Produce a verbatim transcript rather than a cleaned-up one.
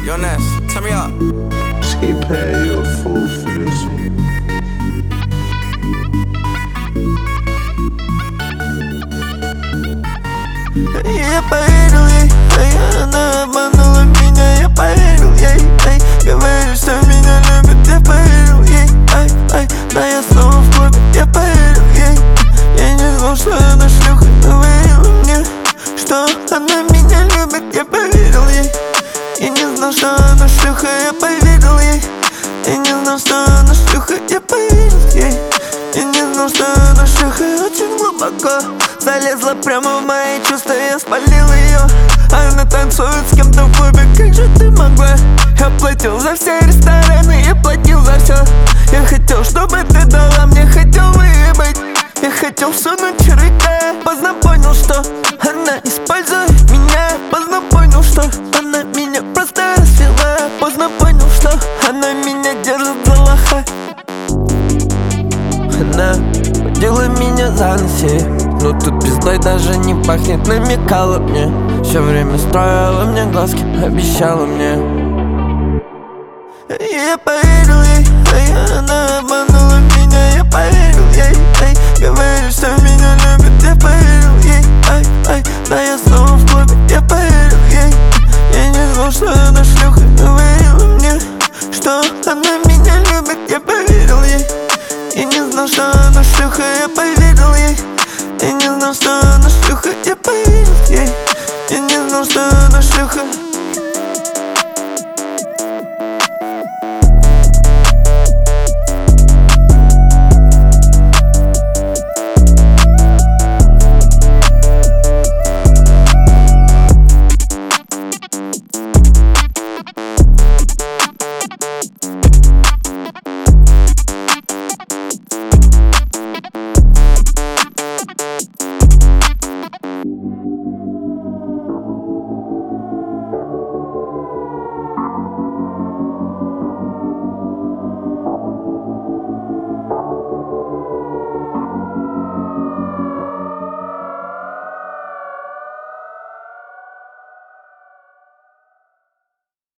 Yo, Ness, turn me up. She pay you a fool for this one. Я поверил ей, эй, она обманула меня. Я поверил ей, эй, говорит, что меня любит. Я поверил ей, ай, ай, да я снова в клубе. Я поверил ей, я не знал, что она шлюха. Говорила мне, что она меня любит. Я поверил ей, я не знал, что она шлюха. Я поверил ей, я не знал, что она шлюха. Я поверил ей, я не знал, что она шлюха. Очень глубоко залезла прямо в мои чувства. Я спалил ее, а она танцует с кем-то в клубе. Как же ты могла? Я платил за все рестораны, я платил за все. Я хотел, чтобы ты дала мне, хотел выебать. Я хотел всунуть рыка. Поздно понял, что она использует меня. Поздно понял, что она меня просто развела. Поздно понял, что она меня держит за лоха. Она водила меня за носи, но тут пиздой даже не пахнет. Намекала мне, все время строила мне глазки, обещала мне. Я поверил ей, а она обманула меня. Я поверил